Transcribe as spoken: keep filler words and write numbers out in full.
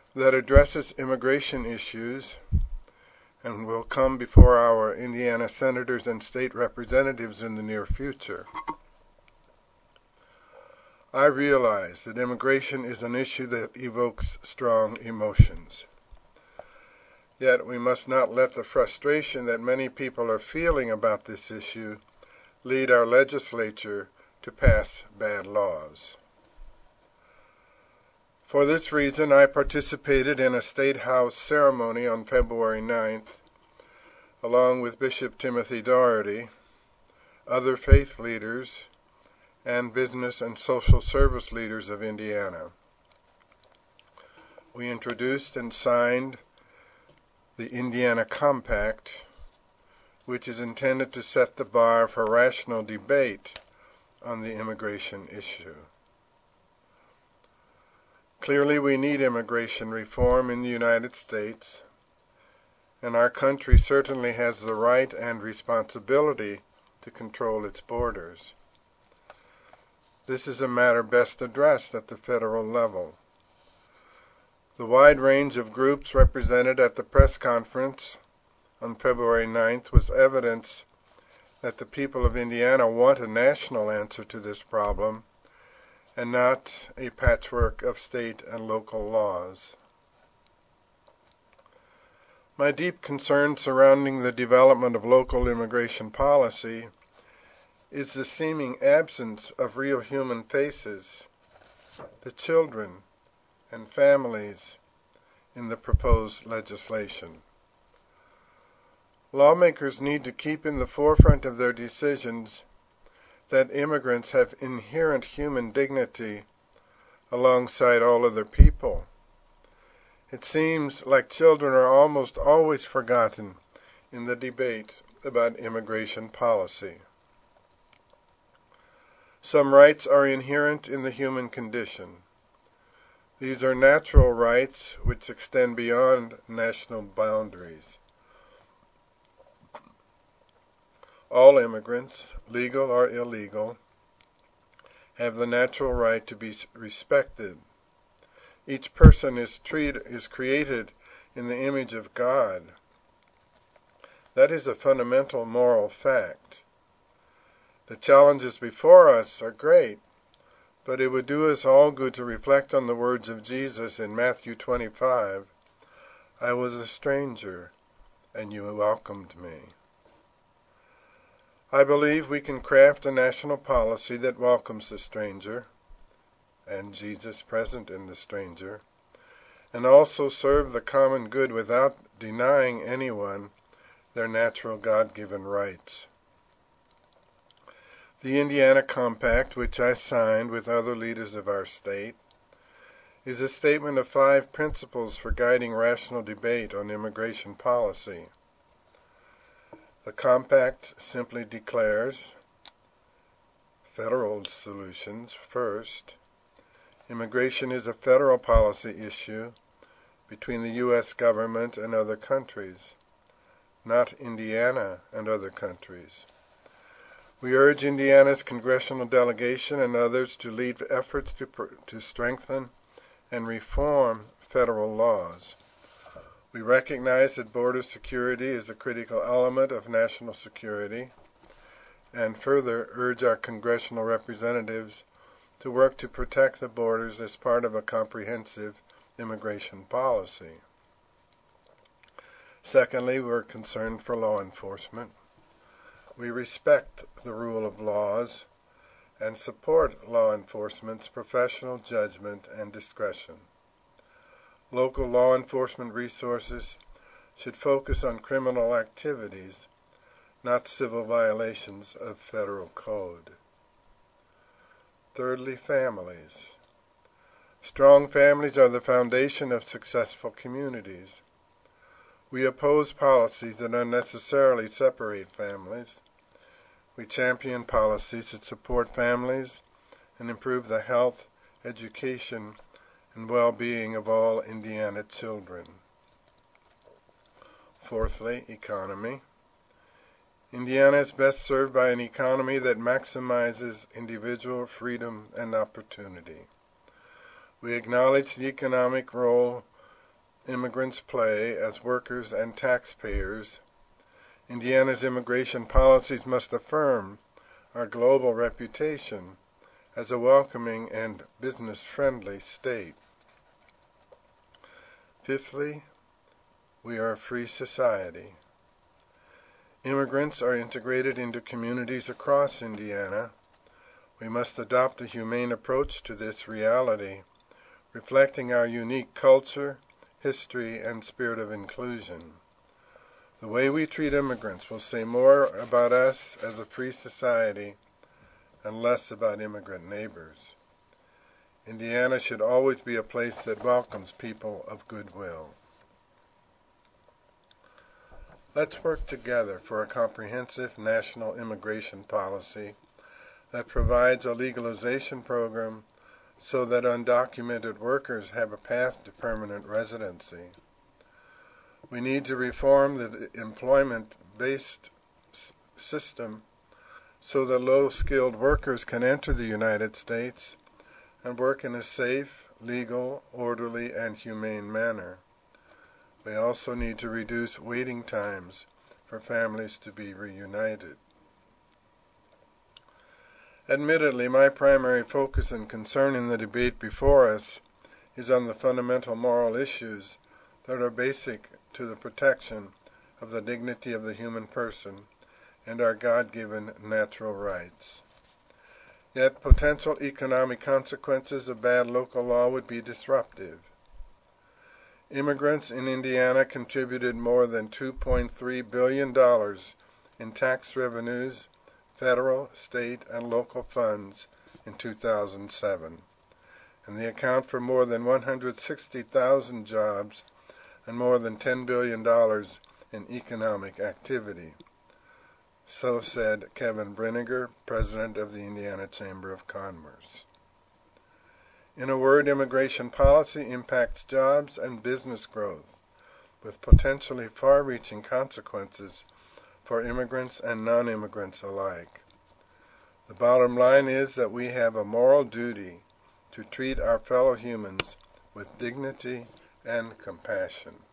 that addresses immigration issues and will come before our Indiana senators and state representatives in the near future. I realize that immigration is an issue that evokes strong emotions. Yet we must not let the frustration that many people are feeling about this issue lead our legislature to pass bad laws. For this reason, I participated in a State House ceremony on February ninth, along with Bishop Timothy Doherty, other faith leaders, and business and social service leaders of Indiana. We introduced and signed the Indiana Compact, which is intended to set the bar for rational debate on the immigration issue. Clearly, we need immigration reform in the United States, and our country certainly has the right and responsibility to control its borders. This is a matter best addressed at the federal level. The wide range of groups represented at the press conference on February ninth was evidence that the people of Indiana want a national answer to this problem and not a patchwork of state and local laws. My deep concern surrounding the development of local immigration policy is the seeming absence of real human faces, the children and families in the proposed legislation. Lawmakers need to keep in the forefront of their decisions that immigrants have inherent human dignity alongside all other people. It seems like children are almost always forgotten in the debate about immigration policy. Some rights are inherent in the human condition. These are natural rights which extend beyond national boundaries. All immigrants, legal or illegal, have the natural right to be respected. Each person is treated, is created in the image of God. That is a fundamental moral fact. The challenges before us are great, but it would do us all good to reflect on the words of Jesus in Matthew twenty-five, "I was a stranger, and you welcomed me." I believe we can craft a national policy that welcomes the stranger, and Jesus present in the stranger, and also serve the common good without denying anyone their natural God-given rights. The Indiana Compact, which I signed with other leaders of our state, is a statement of five principles for guiding rational debate on immigration policy. The Compact simply declares federal solutions first. Immigration is a federal policy issue between the U S government and other countries, not Indiana and other countries. We urge Indiana's congressional delegation and others to lead efforts to, to strengthen and reform federal laws. We recognize that border security is a critical element of national security, and further urge our congressional representatives to work to protect the borders as part of a comprehensive immigration policy. Secondly, we're concerned for law enforcement. We respect the rule of laws and support law enforcement's professional judgment and discretion. Local law enforcement resources should focus on criminal activities, not civil violations of federal code. Thirdly, families. Strong families are the foundation of successful communities. We oppose policies that unnecessarily separate families. We champion policies that support families and improve the health, education, and well-being of all Indiana children. Fourthly, economy. Indiana is best served by an economy that maximizes individual freedom and opportunity. We acknowledge the economic role immigrants play as workers and taxpayers, Indiana's immigration policies must affirm our global reputation as a welcoming and business-friendly state. Fifthly, we are a free society. Immigrants are integrated into communities across Indiana. We must adopt a humane approach to this reality, reflecting our unique culture, history, and spirit of inclusion. The way we treat immigrants will say more about us as a free society and less about immigrant neighbors. Indiana should always be a place that welcomes people of goodwill. Let's work together for a comprehensive national immigration policy that provides a legalization program so that undocumented workers have a path to permanent residency. We need to reform the employment-based system so that low-skilled workers can enter the United States and work in a safe, legal, orderly, and humane manner. We also need to reduce waiting times for families to be reunited. Admittedly, my primary focus and concern in the debate before us is on the fundamental moral issues that are basic to the protection of the dignity of the human person and our God-given natural rights. Yet potential economic consequences of bad local law would be disruptive. Immigrants in Indiana contributed more than two point three billion dollars in tax revenues, federal, state, and local funds in two thousand seven, and they account for more than one hundred sixty thousand jobs and more than ten billion dollars in economic activity. So said Kevin Brinegar, president of the Indiana Chamber of Commerce. In a word, immigration policy impacts jobs and business growth, with potentially far-reaching consequences for immigrants and non-immigrants alike. The bottom line is that we have a moral duty to treat our fellow humans with dignity and compassion.